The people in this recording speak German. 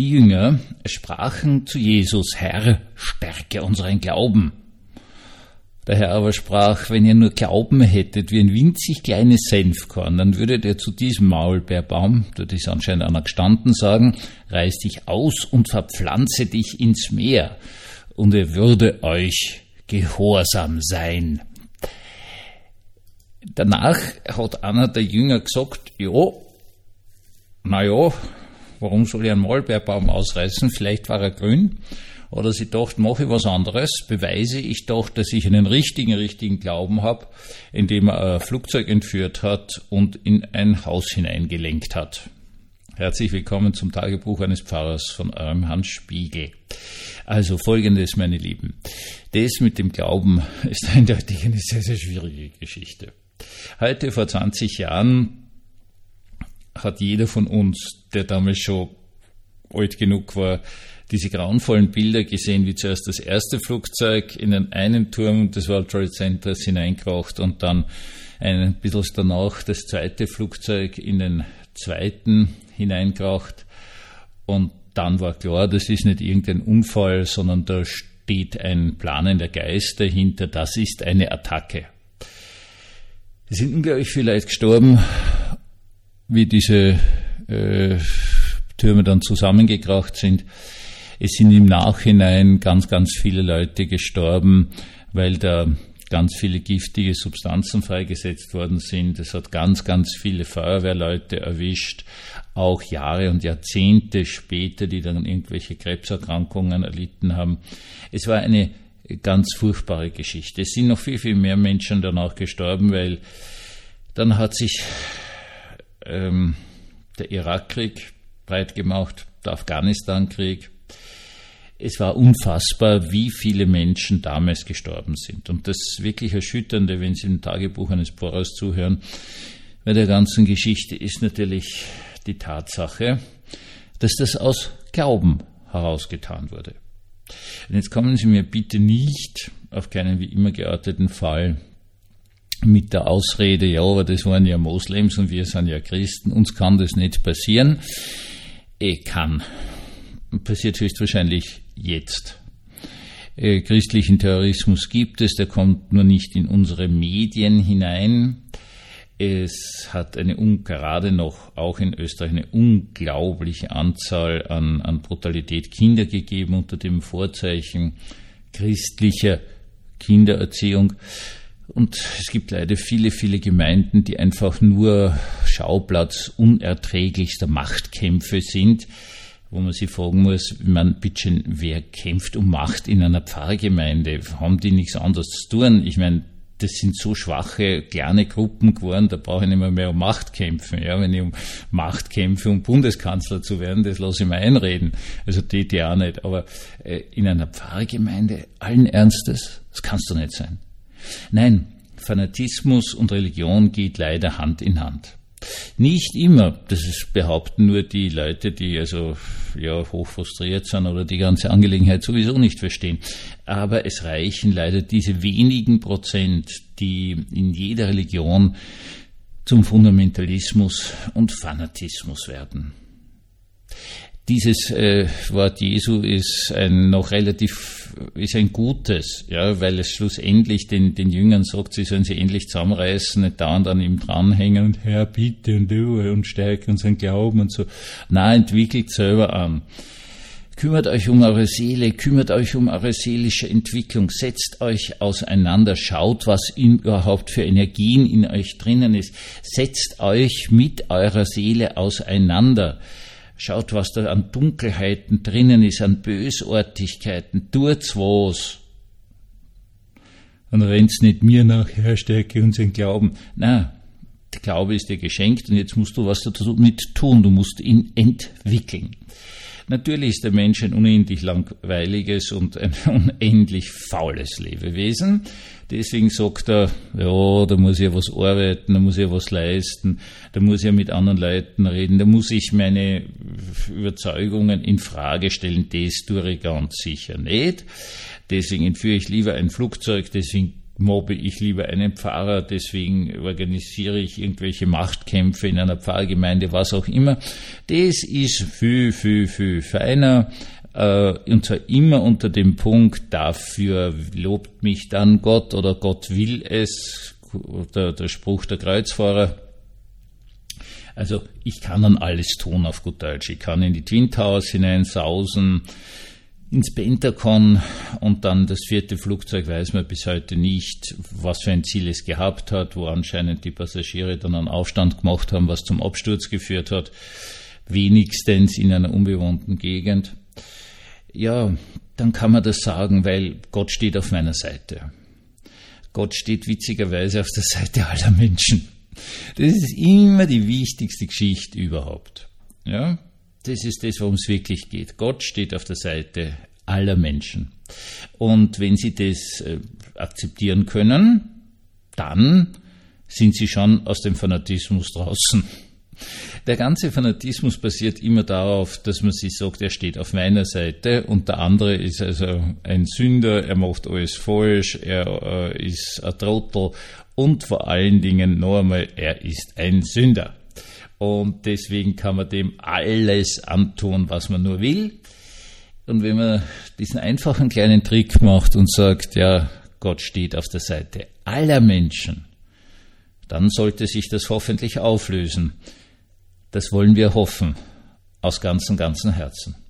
Die Jünger sprachen zu Jesus: Herr, stärke unseren Glauben. Der Herr aber sprach: Wenn ihr nur Glauben hättet wie ein winzig kleines Senfkorn, dann würdet ihr zu diesem Maulbeerbaum, dort ist anscheinend einer gestanden, sagen: Reiß dich aus und verpflanze dich ins Meer, und er würde euch gehorsam sein. Danach hat einer der Jünger gesagt: warum soll ich einen Maulbeerbaum ausreißen? Vielleicht war er grün. Oder sie dachte, mache ich was anderes, beweise ich doch, dass ich einen richtigen Glauben habe, indem er ein Flugzeug entführt hat und in ein Haus hineingelenkt hat. Herzlich willkommen zum Tagebuch eines Pfarrers von eurem Hans Spiegel. Also Folgendes, meine Lieben. Das mit dem Glauben ist eindeutig eine sehr, sehr schwierige Geschichte. Heute, vor 20 Jahren, hat jeder von uns, der damals schon alt genug war, diese grauenvollen Bilder gesehen, wie zuerst das erste Flugzeug in den einen Turm des World Trade Centers hineinkracht und dann ein bisschen danach das zweite Flugzeug in den zweiten hineinkracht. Und dann war klar, das ist nicht irgendein Unfall, sondern da steht ein planender Geist dahinter, das ist eine Attacke. Es sind unglaublich viele Leute gestorben, wie diese Türme dann zusammengekracht sind. Es sind im Nachhinein ganz viele Leute gestorben, weil da ganz viele giftige Substanzen freigesetzt worden sind. Es hat ganz viele Feuerwehrleute erwischt, auch Jahre und Jahrzehnte später, die dann irgendwelche Krebserkrankungen erlitten haben. Es war eine ganz furchtbare Geschichte. Es sind noch viel mehr Menschen danach gestorben, weil dann hat sich der Irakkrieg breit gemacht, der Afghanistan-Krieg. Es war unfassbar, wie viele Menschen damals gestorben sind. Und das wirklich Erschütternde, wenn Sie im Tagebuch eines Pfarrers zuhören, bei der ganzen Geschichte ist natürlich die Tatsache, dass das aus Glauben herausgetan wurde. Und jetzt kommen Sie mir bitte nicht auf keinen wie immer gearteten Fall mit der Ausrede, ja, aber das waren ja Moslems und wir sind ja Christen, uns kann das nicht passieren. Passiert höchstwahrscheinlich jetzt. Christlichen Terrorismus gibt es, der kommt nur nicht in unsere Medien hinein. Es hat gerade noch, auch in Österreich, eine unglaubliche Anzahl an Brutalität Kinder gegeben unter dem Vorzeichen christlicher Kindererziehung. Und es gibt leider viele Gemeinden, die einfach nur Schauplatz unerträglichster Machtkämpfe sind, wo man sich fragen muss, bitte, wer kämpft um Macht in einer Pfarrgemeinde? Haben die nichts anderes zu tun? Ich meine, das sind so schwache, kleine Gruppen geworden, da brauche ich nicht mehr um Macht kämpfen. Ja, wenn ich um Macht kämpfe, um Bundeskanzler zu werden, das lasse ich mir einreden. Also die auch nicht. Aber in einer Pfarrgemeinde, allen Ernstes, das kann es doch nicht sein. Nein, Fanatismus und Religion geht leider Hand in Hand. Nicht immer, das behaupten nur die Leute, die hoch frustriert sind oder die ganze Angelegenheit sowieso nicht verstehen. Aber es reichen leider diese wenigen Prozent, die in jeder Religion zum Fundamentalismus und Fanatismus werden. Dieses Wort Jesu ist ein gutes, ja, weil es schlussendlich den Jüngern sagt, sie sollen sich endlich zusammenreißen, nicht dauernd an ihm dranhängen und Herr, bitte und stärke unseren Glauben und so. Nein, entwickelt selber an. Kümmert euch um eure Seele, kümmert euch um eure seelische Entwicklung, setzt euch auseinander, schaut, was überhaupt für Energien in euch drinnen ist, setzt euch mit eurer Seele auseinander. Schaut, was da an Dunkelheiten drinnen ist, an Bösartigkeiten, tut's was. Und rennt's nicht mir nach, Herr, stärke unseren Glauben. Nein, der Glaube ist dir geschenkt und jetzt musst du was dazu mit tun, du musst ihn entwickeln. Natürlich ist der Mensch ein unendlich langweiliges und ein unendlich faules Lebewesen. Deswegen sagt er, ja, da muss ich ja was arbeiten, da muss ich ja was leisten, da muss ich ja mit anderen Leuten reden, da muss ich meine Überzeugungen in Frage stellen. Das tue ich ganz sicher nicht. Deswegen entführe ich lieber ein Flugzeug, deswegen mobbe ich lieber einen Pfarrer, deswegen organisiere ich irgendwelche Machtkämpfe in einer Pfarrgemeinde, was auch immer. Das ist viel, viel, viel feiner, und zwar immer unter dem Punkt, dafür lobt mich dann Gott oder Gott will es, der Spruch der Kreuzfahrer. Also ich kann dann alles tun auf gut Deutsch. Ich kann in die Twin Towers hineinsausen, ins Pentagon, und dann das 4. Flugzeug weiß man bis heute nicht, was für ein Ziel es gehabt hat, wo anscheinend die Passagiere dann einen Aufstand gemacht haben, was zum Absturz geführt hat, wenigstens in einer unbewohnten Gegend. Ja, dann kann man das sagen, weil Gott steht auf meiner Seite. Gott steht witzigerweise auf der Seite aller Menschen. Das ist immer die wichtigste Geschichte überhaupt. Ja? Das ist das, worum es wirklich geht. Gott steht auf der Seite aller Menschen. Und wenn Sie das akzeptieren können, dann sind Sie schon aus dem Fanatismus draußen. Der ganze Fanatismus basiert immer darauf, dass man sich sagt, er steht auf meiner Seite und der andere ist also ein Sünder, er macht alles falsch, er ist ein Trottel und vor allen Dingen noch einmal, er ist ein Sünder. Und deswegen kann man dem alles antun, was man nur will. Und wenn man diesen einfachen kleinen Trick macht und sagt, ja, Gott steht auf der Seite aller Menschen, dann sollte sich das hoffentlich auflösen. Das wollen wir hoffen, aus ganzem Herzen.